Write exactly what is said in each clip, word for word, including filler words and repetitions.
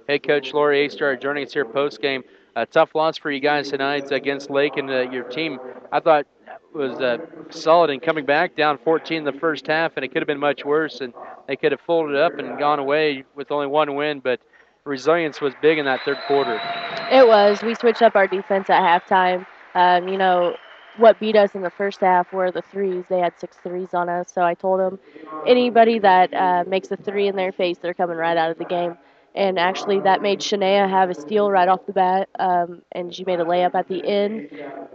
Hey, Coach Lori Astar joining us here post game. A tough loss for you guys tonight against Lake, and uh, your team, I thought, was uh, solid in coming back down fourteen in the first half, and it could have been much worse, and they could have folded up and gone away with only one win, but resilience was big in that third quarter. It was. We switched up our defense at halftime. Um, you know, what beat us in the first half were the threes. They had six threes on us, so I told them anybody that uh, makes a three in their face, they're coming right out of the game. And actually, that made Shania have a steal right off the bat, um, and she made a layup at the end.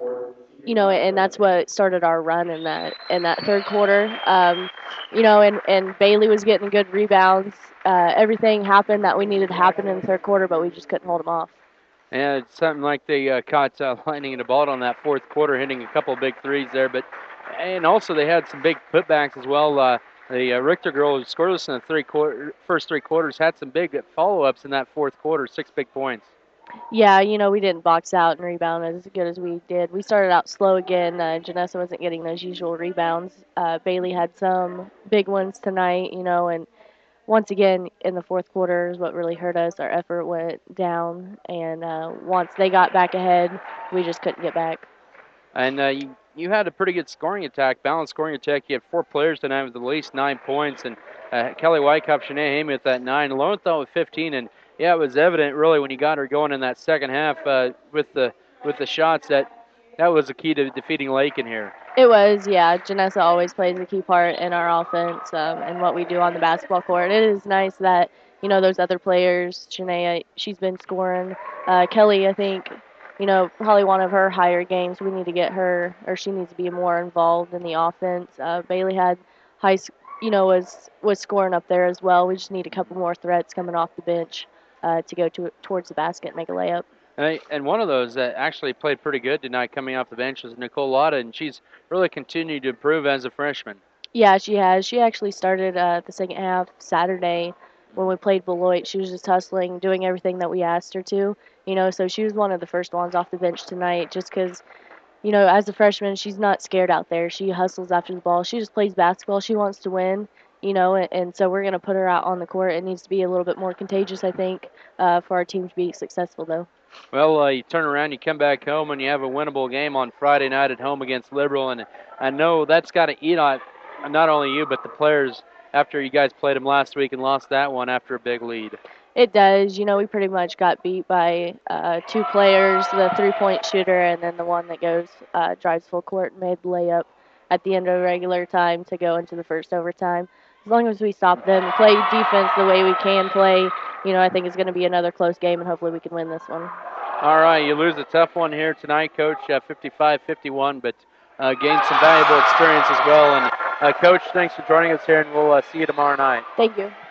You know, and that's what started our run in that in that third quarter. Um, you know, and, and Bailey was getting good rebounds. Uh, everything happened that we needed to happen in the third quarter, but we just couldn't hold them off. And it's something like they uh, caught uh, Lightning in the ball on that fourth quarter, hitting a couple of big threes there. But and also they had some big putbacks as well. Uh, the uh, Richter girl who scored us in the three quarter, first three quarters had some big follow-ups in that fourth quarter, six big points. Yeah, you know, we didn't box out and rebound as good as we did. We started out slow again. Uh, Janessa wasn't getting those usual rebounds. Uh, Bailey had some big ones tonight, you know, and once again in the fourth quarter is what really hurt us. Our effort went down, and uh, once they got back ahead, we just couldn't get back. And uh, you, you had a pretty good scoring attack, balanced scoring attack. You had four players tonight with at least nine points, and uh, Kelly Wyckoff, Shanae Hamey with that nine, Lowenthal with fifteen, and yeah, it was evident really when you got her going in that second half uh, with the with the shots that that was the key to defeating Lake in here. It was, yeah. Janessa always plays a key part in our offense um, and what we do on the basketball court. It is nice that, you know, those other players, Shanae, she's been scoring. Uh, Kelly, I think, you know, probably one of her higher games. We need to get her, or she needs to be more involved in the offense. Uh, Bailey had high, you know, was was scoring up there as well. We just need a couple more threats coming off the bench uh, to go to towards the basket and make a layup. And, and one of those that actually played pretty good tonight coming off the bench is Nicole Lotta, and she's really continued to improve as a freshman. Yeah, she has. She actually started uh, the second half Saturday when we played Beloit. She was just hustling, doing everything that we asked her to. You know, so she was one of the first ones off the bench tonight just because, you know, as a freshman, she's not scared out there. She hustles after the ball. She just plays basketball. She wants to win, you know, and, and so we're going to put her out on the court. It needs to be a little bit more contagious, I think, uh, for our team to be successful, though. Well, uh, you turn around, you come back home, and you have a winnable game on Friday night at home against Liberal, and I know that's got to eat on not only you but the players after you guys played them last week and lost that one after a big lead. It does. You know, we pretty much got beat by uh, two players, the three-point shooter and then the one that goes, uh, drives full court and made the layup at the end of regular time to go into the first overtime. As long as we stop them, play defense the way we can play, you know, I think it's going to be another close game, and hopefully we can win this one. All right, you lose a tough one here tonight, Coach, uh, fifty-five fifty-one, but uh, gained some valuable experience as well. And, uh, Coach, thanks for joining us here, and we'll uh, see you tomorrow night. Thank you.